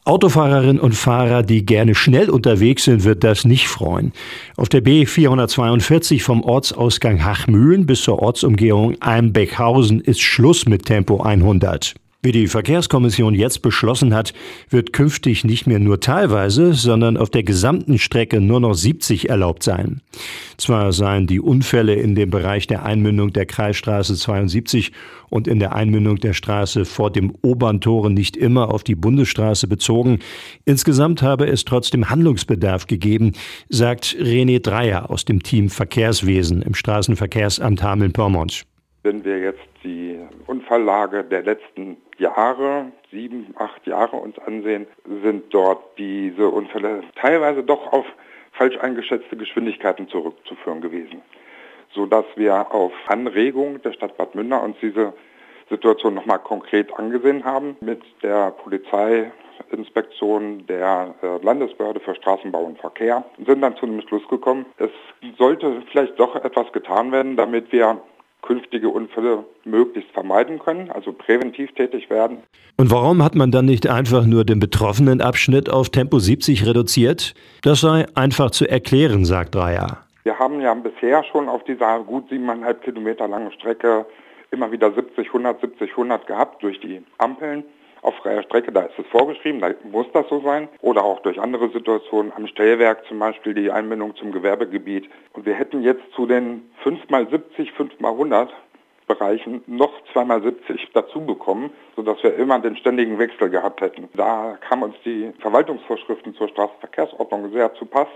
Autofahrerinnen und Fahrer, die gerne schnell unterwegs sind, wird das nicht freuen. Auf der B442 vom Ortsausgang Hachmühlen bis zur Ortsumgehung Almbeckhausen ist Schluss mit Tempo 100. Wie die Verkehrskommission jetzt beschlossen hat, wird künftig nicht mehr nur teilweise, sondern auf der gesamten Strecke nur noch 70 erlaubt sein. Zwar seien die Unfälle in dem Bereich der Einmündung der Kreisstraße 72 und in der Einmündung der Straße vor dem Oberntore nicht immer auf die Bundesstraße bezogen. Insgesamt habe es trotzdem Handlungsbedarf gegeben, sagt René Dreier aus dem Team Verkehrswesen im Straßenverkehrsamt Hameln-Pyrmont. Wenn wir jetzt die Unfalllage der letzten Jahre, 7, 8 Jahre uns ansehen, sind dort diese Unfälle teilweise doch auf falsch eingeschätzte Geschwindigkeiten zurückzuführen gewesen, sodass wir auf Anregung der Stadt Bad Münder uns diese Situation nochmal konkret angesehen haben mit der Polizeiinspektion der Landesbehörde für Straßenbau und Verkehr und sind dann zu dem Schluss gekommen, es sollte vielleicht doch etwas getan werden, damit wir künftige Unfälle möglichst vermeiden können, also präventiv tätig werden. Und warum hat man dann nicht einfach nur den betroffenen Abschnitt auf Tempo 70 reduziert? Das sei einfach zu erklären, sagt Dreier. Wir haben ja bisher schon auf dieser gut 7,5 Kilometer langen Strecke immer wieder 70, 100 gehabt durch die Ampeln. Auf freier Strecke, da ist es vorgeschrieben, da muss das so sein. Oder auch durch andere Situationen, am Stellwerk zum Beispiel die Einbindung zum Gewerbegebiet. Und wir hätten jetzt zu den 5x70, 5x100 Bereichen noch 2x70 dazu bekommen, sodass wir immer den ständigen Wechsel gehabt hätten. Da kamen uns die Verwaltungsvorschriften zur Straßenverkehrsordnung sehr zu Pass.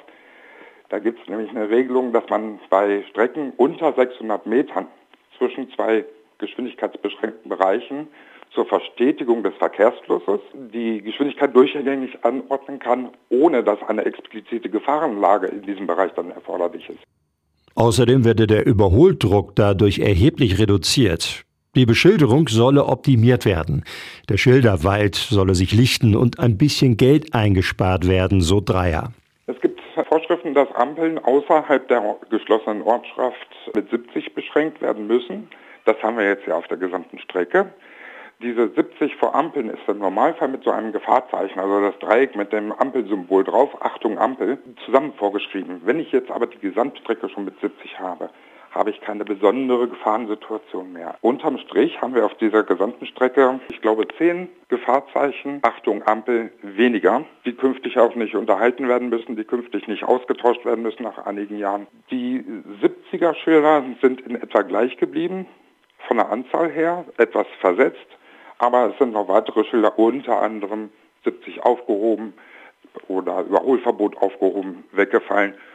Da gibt es nämlich eine Regelung, dass man bei Strecken unter 600 Metern zwischen zwei geschwindigkeitsbeschränkten Bereichen zur Verstetigung des Verkehrsflusses die Geschwindigkeit durchgängig anordnen kann, ohne dass eine explizite Gefahrenlage in diesem Bereich dann erforderlich ist. Außerdem werde der Überholdruck dadurch erheblich reduziert. Die Beschilderung solle optimiert werden. Der Schilderwald solle sich lichten und ein bisschen Geld eingespart werden, so Dreier. Es gibt Vorschriften, dass Ampeln außerhalb der geschlossenen Ortschaft mit 70 beschränkt werden müssen. Das haben wir jetzt ja auf der gesamten Strecke. Diese 70 vor Ampeln ist im Normalfall mit so einem Gefahrzeichen, also das Dreieck mit dem Ampelsymbol drauf, Achtung Ampel, zusammen vorgeschrieben. Wenn ich jetzt aber die Gesamtstrecke schon mit 70 habe, habe ich keine besondere Gefahrensituation mehr. Unterm Strich haben wir auf dieser gesamten Strecke, ich glaube, 10 Gefahrzeichen, Achtung Ampel, weniger, die künftig auch nicht unterhalten werden müssen, die künftig nicht ausgetauscht werden müssen nach einigen Jahren. Die 70er-Schilder sind in etwa gleich geblieben, von der Anzahl her, etwas versetzt. Aber es sind noch weitere Schilder, unter anderem 70 aufgehoben oder Überholverbot aufgehoben, weggefallen,